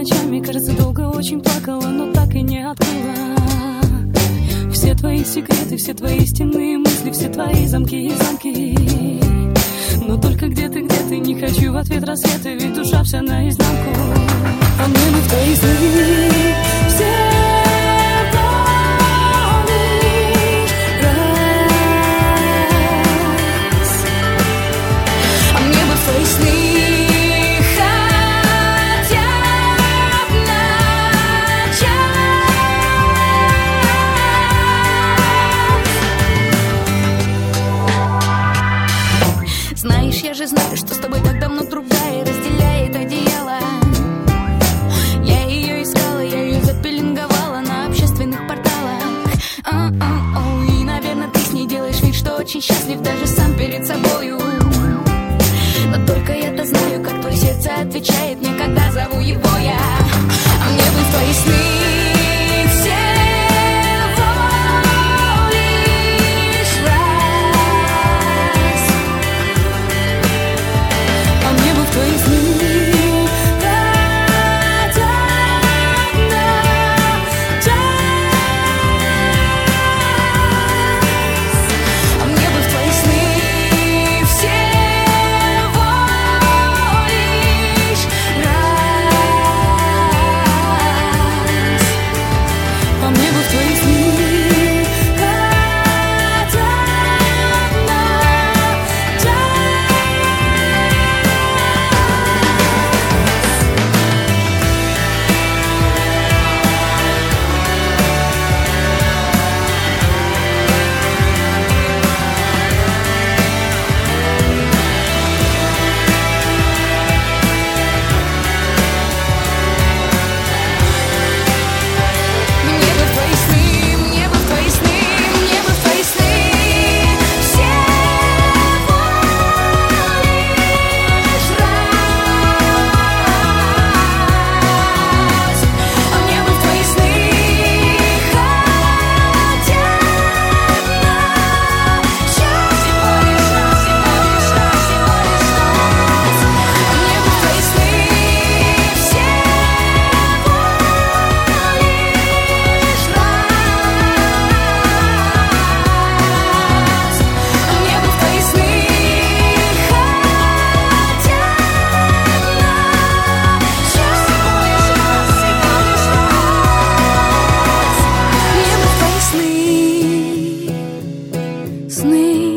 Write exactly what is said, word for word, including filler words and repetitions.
ночами, кажется, долго очень плакала, но так и не открыла. Все твои секреты, все твои истинные мысли, все твои замки и замки. Но только где ты, где ты, не хочу в ответ рассветы, ведь душа вся наизнанку. А мне бы в твои сны все твои сны хотя б начать. Знаешь, я же знаю, что с тобой так давно другая разделяет одеяло. Я ее искала, я ее запеленговала на общественных порталах. О-о-о. И, наверное, ты с ней делаешь вид, что очень счастлив даже сам перед собою. Но только я-то знаю, как твое сердце отвечает мне, когда зову его я. А мне бы в твои сны всего лишь раз. А мне бы в твои сны хотя б начать. А мне бы в твои сны все сны.